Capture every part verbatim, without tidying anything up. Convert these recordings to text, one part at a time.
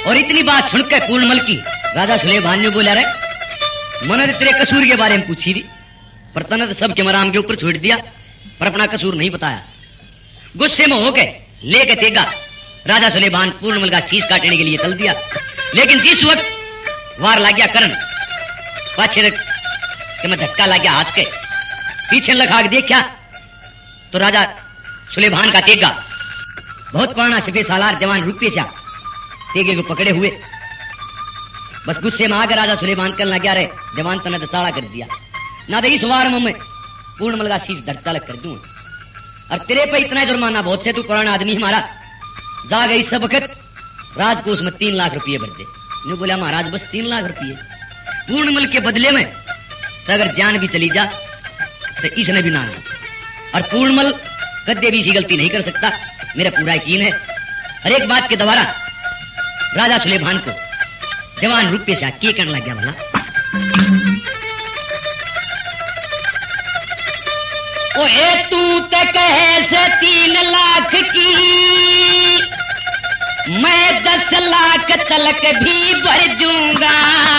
और इतनी बात सुनकर पूर्णमल की राजा सुलेमान ने बोला, रे मैंने तेरे कसूर के बारे में पूछी थी, पर तने तो सबके मराम के ऊपर छोड़ दिया, पर अपना कसूर नहीं बताया। गुस्से में होके लेके तेगा राजा सुलेमान पूर्णमल का शीश काटने के लिए चल दिया। लेकिन जिस वक्त वार लग गया करण पाछे के मैं झटका लग गया हाथ के पीछे लगा के देखा तो राजा सुलेमान का तेगा बहुत पुराना सफेद सालार जवान रुपये चा तेगे को पकड़े हुए। बस गुस्से में आकर राजा सुलेमान करना क्या रहे, जवान तने तो ताड़ा कर दिया ना, तो इस वार में मैं पूर्णमल का शीश धड़का लग कर दूं और तेरे पे इतना जुर्माना बहुत से, तू पुराना आदमी हमारा जा गई सब वक्त राजकोष में तीन लाख रुपये भर दे। ने बोला महाराज बस तीन लाख रुपये पूर्णमल के बदले में, तो अगर जान भी चली जा तो इसने भी ना ली। और पूर्णमल कदे भी इसी गलती नहीं कर सकता, मेरा पूरा यकीन है। हर एक बात के द्वारा राजा सुलेमान को जवान रुपये से के करने लग गया भला। ओए तू ते कहे से तीन लाख की, मैं दस लाख तलक भी भर दूंगा,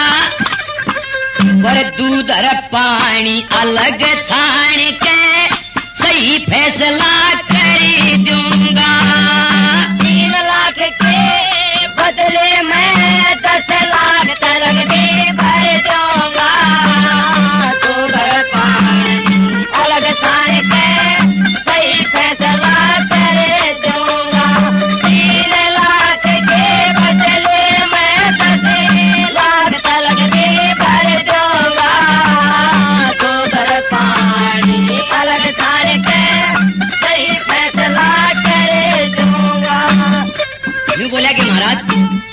पर दूध और पानी अलग छान के सही फैसला कर दूंगा। तीन लाख के बदले मैं दस लाख तलक भी भर दूंगा, दूध और पानी अलग छान के सही फैसला कर दूंगा। तीन लाख के बदले मैं दस लाख तलक भी भर दूंगा, दूध और पानी अलग छान के सही फैसला कर दूंगा। यूं बोला कि महाराज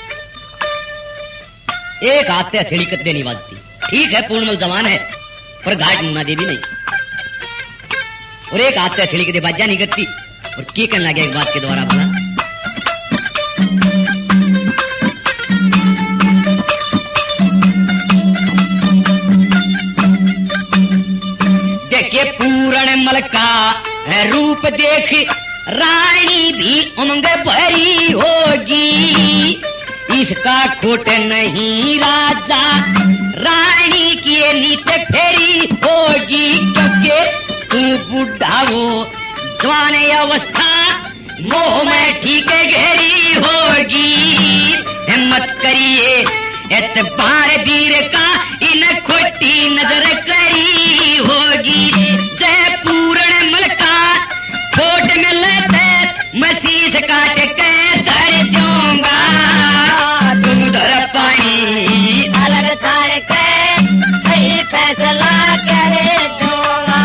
एक हाथ से हथेली कदे नहीं बाजती। ठीक है पूर्णमल जवान है पर घाट मुन्ना देवी नहीं, और एक हाथ से हथेली कदे बाजा नहीं करती। और के कहने लगे एक बात के द्वारा बोला, देखे पूर्णमल का रूप देख रानी भी उमंग भरी होगी, इसका खोट नहीं राजा रानी की नीत फेरी होगी, क्योंकि तू बुढ़ा हो जवान अवस्था मोह में ठीक घेरी होगी। हिम्मत करिए एतबार वीर का इन खोटी नजर करी होगी। जय पूर्णमल का खोट में लेते मैं शीश काट के धर दूंगा, दूध और पानी अलग छान के सही फैसला कर दूंगा।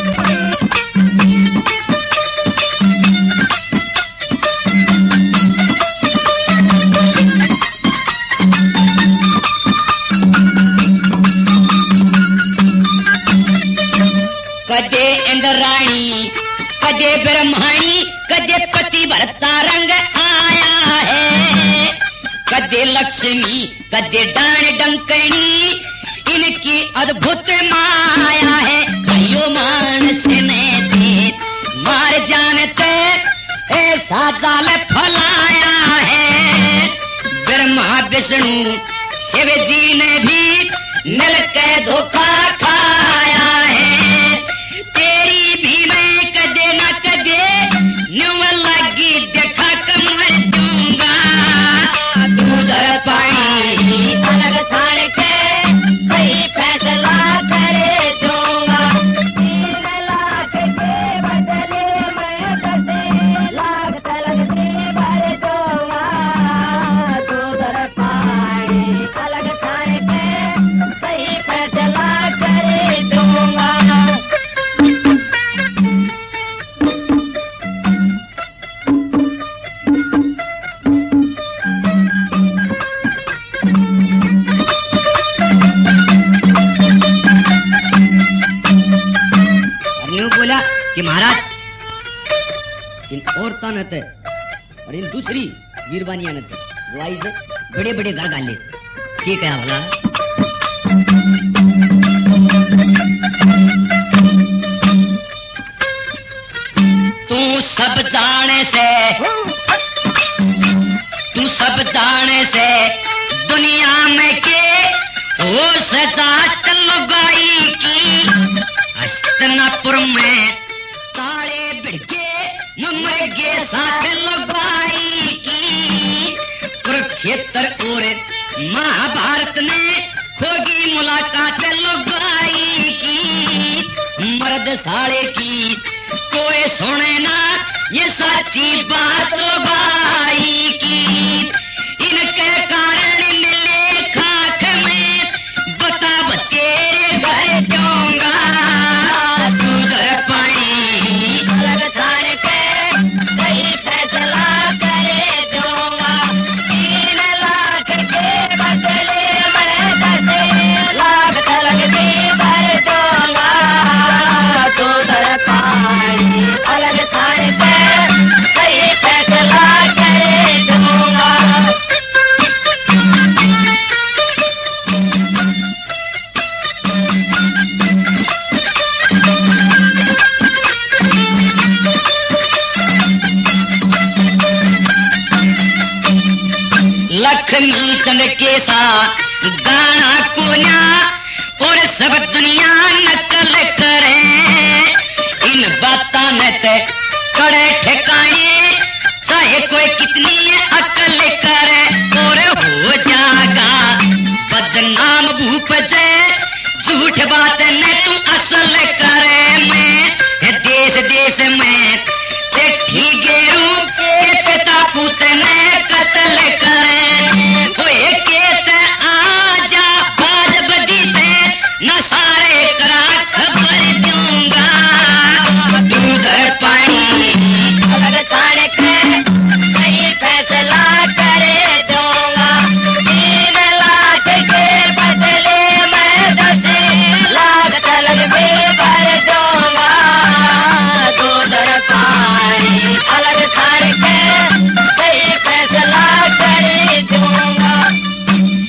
कदे इंद्राणी कदे ब्रह्माणी कदे पति भरता रंग आया है, कदे लक्ष्मी कदे डाण डंकनी इनकी अद्भुत माया है। कहियो मानस में दे मार जानते ऐसा जाल फलाया है। ब्रह्मा विष्णु शिव जी ने भी मिल के धोखा खाया है। तेरी भी मैं कदे ना कदे न्यू लगी देखा कमर दूंगा, दूध और पानी अलग छान के सही फैसला कर दूंगा। तीन लाख के बदले मैं दस लाख तलक भी भर दूंगा, दूध और पानी अलग छान के सही फैसला कर दूंगा। बोला कि महाराज इन औरतों ने थे और इन दूसरी वीरवानियां ने थे गुआई से बड़े बड़े घर गाले ठीक है भला। तू सब जाने से तू हूँ सब जाने से दुनिया में के वो सजा लुगाई की। हस्तिनापुर में तारे बिड़के मरगे साथ लुगाई की। कुरुक्षेत्र और महाभारत में होगी मुलाकात लुगाई की। मर्द साले की कोई सुने ना ये सच्ची बात लुगाई की। इनके कारण मिले खाक में बता तेरे घर जाऊंगा सुधर पाई। अलग छाड़ के सही फैसला करे दूंगा। तीन लाख के बदले मैं दस लाख तलक भी भर दूंगा सुधर पाई। अलग छाड़ के सही फैसला करे दूंगा। लक्ष्मी चंद के साथ गाना कोना और सब दुनिया नकल करे। इन बातों में ते कड़े ठिकाने चाहे कोई कितनी अकल